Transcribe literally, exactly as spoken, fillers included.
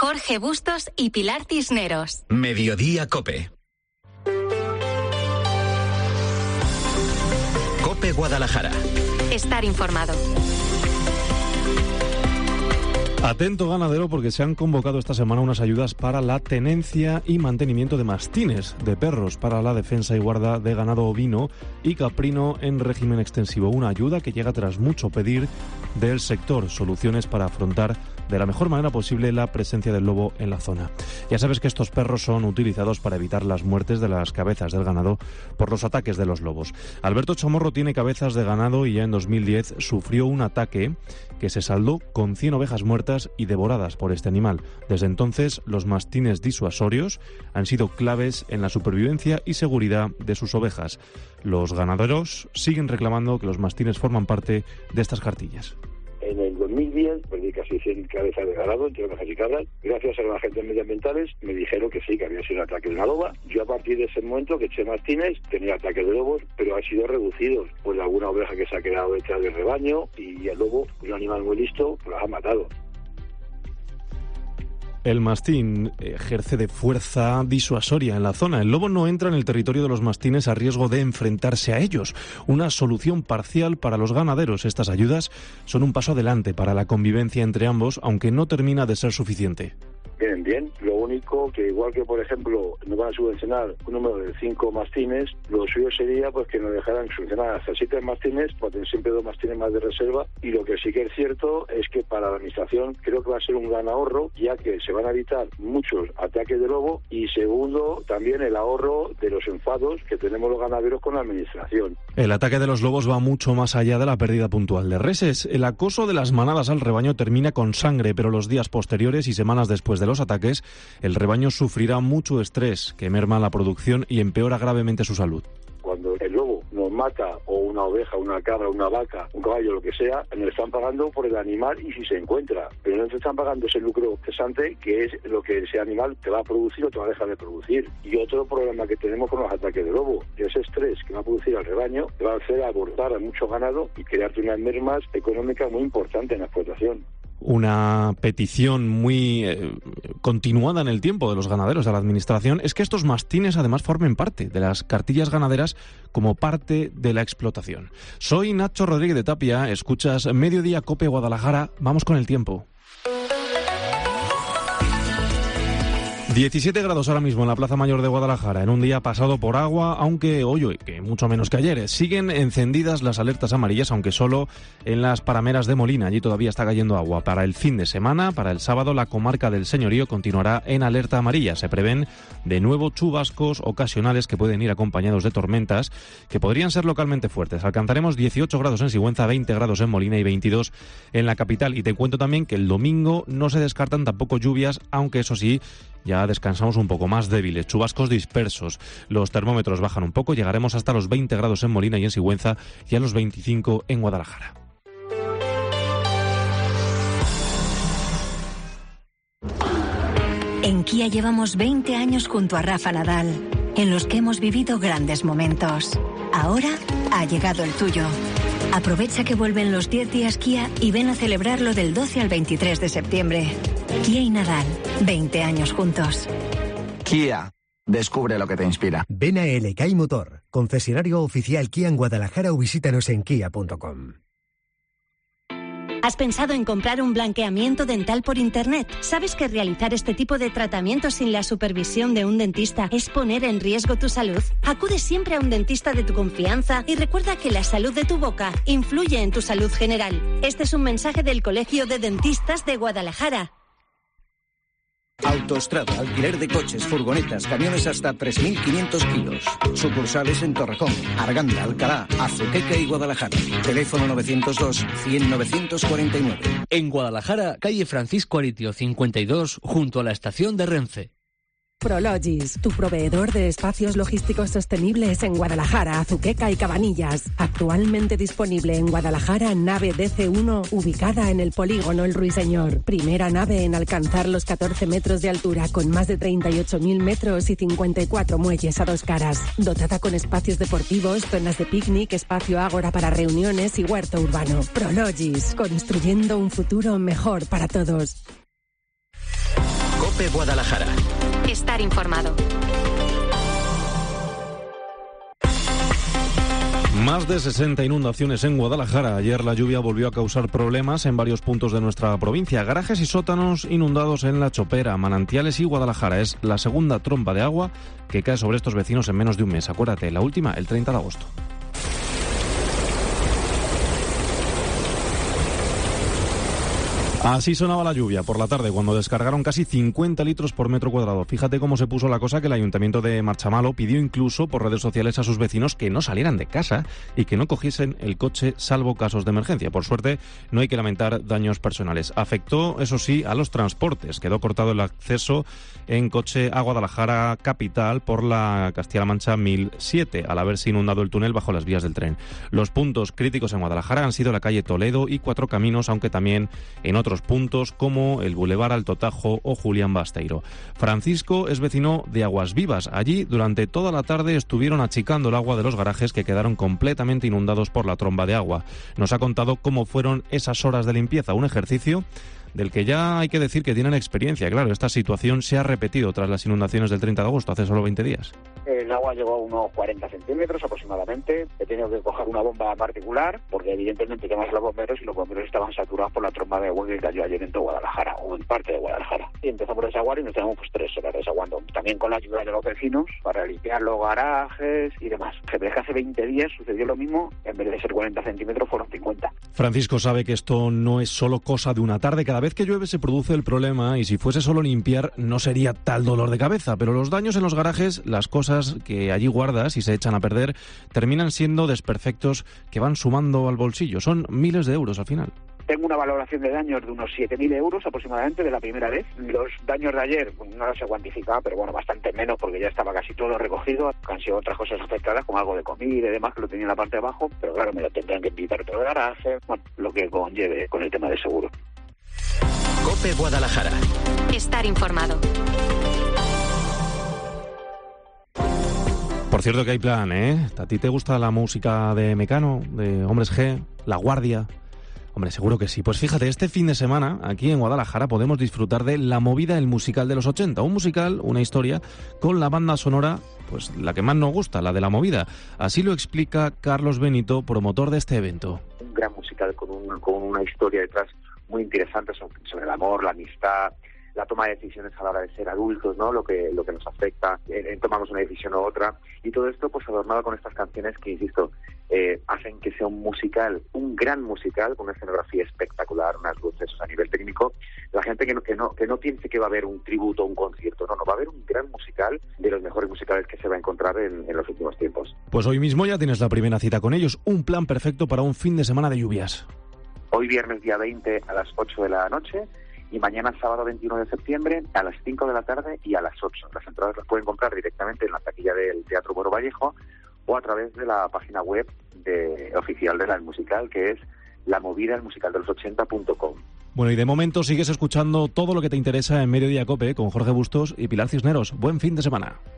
Jorge Bustos y Pilar Cisneros. Mediodía COPE. COPE Guadalajara. Estar informado. Atento ganadero, porque se han convocado esta semana unas ayudas para la tenencia y mantenimiento de mastines de perros para la defensa y guarda de ganado ovino y caprino en régimen extensivo. Una ayuda que llega tras mucho pedir del sector, soluciones para afrontar de la mejor manera posible la presencia del lobo en la zona. Ya sabes que estos perros son utilizados para evitar las muertes de las cabezas del ganado por los ataques de los lobos. Alberto Chamorro tiene cabezas de ganado y ya en dos mil diez sufrió un ataque que se saldó con cien ovejas muertas y devoradas por este animal. Desde entonces, los mastines disuasorios han sido claves en la supervivencia y seguridad de sus ovejas. Los ganaderos siguen reclamando que los mastines forman parte de estas cartillas. En el dos mil diez perdí casi cien cabezas de ganado entre ovejas y cabras. Gracias a los agentes medioambientales me dijeron que sí, que había sido un ataque de una loba. Yo a partir de ese momento que eché mastines tenía ataques de lobos, pero han sido reducidos. Pues alguna oveja que se ha quedado detrás del rebaño y el lobo, un animal muy listo, pues las ha matado. El mastín ejerce de fuerza disuasoria en la zona. El lobo no entra en el territorio de los mastines a riesgo de enfrentarse a ellos. Una solución parcial para los ganaderos. Estas ayudas son un paso adelante para la convivencia entre ambos, aunque no termina de ser suficiente. Vienen bien, lo único que igual que por ejemplo nos van a subvencionar un número de cinco mastines, lo suyo sería pues que nos dejaran subvencionar hasta siete mastines, para tener siempre dos mastines más de reserva, y lo que sí que es cierto es que para la administración creo que va a ser un gran ahorro, ya que se van a evitar muchos ataques de lobo, y segundo, también el ahorro de los enfados que tenemos los ganaderos con la administración. El ataque de los lobos va mucho más allá de la pérdida puntual de reses. El acoso de las manadas al rebaño termina con sangre, pero los días posteriores y semanas después de los ataques, el rebaño sufrirá mucho estrés que merma la producción y empeora gravemente su salud. Cuando el lobo nos mata, o una oveja, una cabra, una vaca, un caballo, lo que sea, nos están pagando por el animal y si se encuentra, pero no te están pagando ese lucro cesante que es lo que ese animal te va a producir o te va a dejar de producir. Y otro problema que tenemos con los ataques de lobo, ese estrés que va a producir al rebaño, te va a hacer abortar a mucho ganado y crearte unas mermas económicas muy importantes en la explotación. Una petición muy eh, continuada en el tiempo de los ganaderos a la administración es que estos mastines además formen parte de las cartillas ganaderas como parte de la explotación. Soy Nacho Rodríguez de Tapia, escuchas Mediodía COPE Guadalajara, vamos con el tiempo. diecisiete grados ahora mismo en la Plaza Mayor de Guadalajara, en un día pasado por agua, aunque hoy, que mucho menos que ayer. Siguen encendidas las alertas amarillas, aunque solo en las parameras de Molina. Allí todavía está cayendo agua. Para el fin de semana, para el sábado, la comarca del Señorío continuará en alerta amarilla. Se prevén de nuevo chubascos ocasionales que pueden ir acompañados de tormentas que podrían ser localmente fuertes. Alcanzaremos dieciocho grados en Sigüenza, veinte grados en Molina y veintidós en la capital. Y te cuento también que el domingo no se descartan tampoco lluvias, aunque eso sí, ya descansamos un poco más débiles, chubascos dispersos. Los termómetros bajan un poco, llegaremos hasta los veinte grados en Molina y en Sigüenza y a los veinticinco en Guadalajara. En Kia llevamos veinte años junto a Rafa Nadal, en los que hemos vivido grandes momentos. Ahora ha llegado el tuyo. Aprovecha que vuelven los diez días Kia y ven a celebrarlo del doce al veintitrés de septiembre. Kia y Nadal, veinte años juntos. Kia, descubre lo que te inspira. Ven a L K I Motor, concesionario oficial Kia en Guadalajara, o visítanos en kia punto com. ¿Has pensado en comprar un blanqueamiento dental por internet? ¿Sabes que realizar este tipo de tratamientos sin la supervisión de un dentista es poner en riesgo tu salud? Acude siempre a un dentista de tu confianza y recuerda que la salud de tu boca influye en tu salud general. Este es un mensaje del Colegio de Dentistas de Guadalajara. Autostrada, alquiler de coches, furgonetas, camiones hasta tres mil quinientos kilos. Sucursales en Torrejón, Arganda, Alcalá, Azuqueca y Guadalajara. Teléfono novecientos dos, cien, novecientos cuarenta y nueve. En Guadalajara, calle Francisco Aritio cincuenta y dos, junto a la estación de Renfe. Prologis, tu proveedor de espacios logísticos sostenibles en Guadalajara, Azuqueca y Cabanillas. Actualmente disponible en Guadalajara, nave D C uno, ubicada en el polígono El Ruiseñor. Primera nave en alcanzar los catorce metros de altura, con más de treinta y ocho mil metros y cincuenta y cuatro muelles a dos caras. Dotada con espacios deportivos, zonas de picnic, espacio ágora para reuniones y huerto urbano. Prologis, construyendo un futuro mejor para todos. COPE Guadalajara. Estar informado. Más de sesenta inundaciones en Guadalajara. Ayer la lluvia volvió a causar problemas en varios puntos de nuestra provincia. Garajes y sótanos inundados en La Chopera, Manantiales y Guadalajara. Es la segunda tromba de agua que cae sobre estos vecinos en menos de un mes. Acuérdate, la última el treinta de agosto. Así sonaba la lluvia por la tarde cuando descargaron casi cincuenta litros por metro cuadrado. Fíjate cómo se puso la cosa, que el Ayuntamiento de Marchamalo pidió incluso por redes sociales a sus vecinos que no salieran de casa y que no cogiesen el coche salvo casos de emergencia. Por suerte no hay que lamentar daños personales. Afectó, eso sí, a los transportes. Quedó cortado el acceso en coche a Guadalajara capital por la Castilla-La Mancha mil siete, al haberse inundado el túnel bajo las vías del tren. Los puntos críticos en Guadalajara han sido la calle Toledo y Cuatro Caminos, aunque también en otros puntos como el Boulevard Alto Tajo o Julián Basteiro. Francisco es vecino de Aguas Vivas. Allí durante toda la tarde estuvieron achicando el agua de los garajes que quedaron completamente inundados por la tromba de agua. Nos ha contado cómo fueron esas horas de limpieza, un ejercicio del que ya hay que decir que tienen experiencia. Claro, esta situación se ha repetido tras las inundaciones del treinta de agosto, hace solo veinte días. El agua llegó a unos cuarenta centímetros aproximadamente. He tenido que coger una bomba particular porque evidentemente llamas a los bomberos y los bomberos estaban saturados por la tromba de agua que cayó ayer en todo Guadalajara o en parte de Guadalajara. Y empezamos a desaguar y nos tenemos pues tres horas desaguando. También con la ayuda de los vecinos para limpiar los garajes y demás. Se ve que hace veinte días sucedió lo mismo, en vez de ser cuarenta centímetros fueron cincuenta. Francisco sabe que esto no es solo cosa de una tarde. Cada vez que llueve se produce el problema y si fuese solo limpiar no sería tal dolor de cabeza. Pero los daños en los garajes, las cosas que allí guardas y se echan a perder, terminan siendo desperfectos que van sumando al bolsillo. Son miles de euros al final. Tengo una valoración de daños de unos siete mil euros aproximadamente de la primera vez. Los daños de ayer no los he cuantificado, pero bueno, bastante menos porque ya estaba casi todo recogido. Han sido otras cosas afectadas, como algo de comida y demás, que lo tenía en la parte de abajo, pero claro, me lo tendrán que invitar todo el garaje, bueno, lo que conlleve con el tema de seguro. COPE Guadalajara. Estar informado. Por cierto que hay plan, ¿eh? ¿A ti te gusta la música de Mecano, de Hombres G, La Guardia? Hombre, seguro que sí. Pues fíjate, este fin de semana, aquí en Guadalajara, podemos disfrutar de La Movida, el musical de los ochenta. Un musical, una historia, con la banda sonora, pues la que más nos gusta, la de La Movida. Así lo explica Carlos Benito, promotor de este evento. Un gran musical con, un, con una historia detrás muy interesante sobre, sobre el amor, la amistad, la toma de decisiones a la hora de ser adultos, ¿no? Lo que lo que nos afecta, en, en tomamos una decisión u otra, y todo esto pues adornado con estas canciones que, insisto, eh, hacen que sea un musical, un gran musical, con una escenografía espectacular, unas luces a nivel técnico. La gente que no, que no que no piense que va a haber un tributo o un concierto, no, no, va a haber un gran musical, de los mejores musicales que se va a encontrar en, en los últimos tiempos. Pues hoy mismo ya tienes la primera cita con ellos, un plan perfecto para un fin de semana de lluvias. Hoy viernes día veinte a las ocho de la noche, y mañana sábado veintiuno de septiembre a las cinco de la tarde y a las ocho. Las entradas las pueden comprar directamente en la taquilla del Teatro Moro Vallejo o a través de la página web de, oficial de la del musical, que es la movida el musical de los ochenta punto com. Bueno, y de momento sigues escuchando todo lo que te interesa en Mediodía COPE con Jorge Bustos y Pilar Cisneros. Buen fin de semana.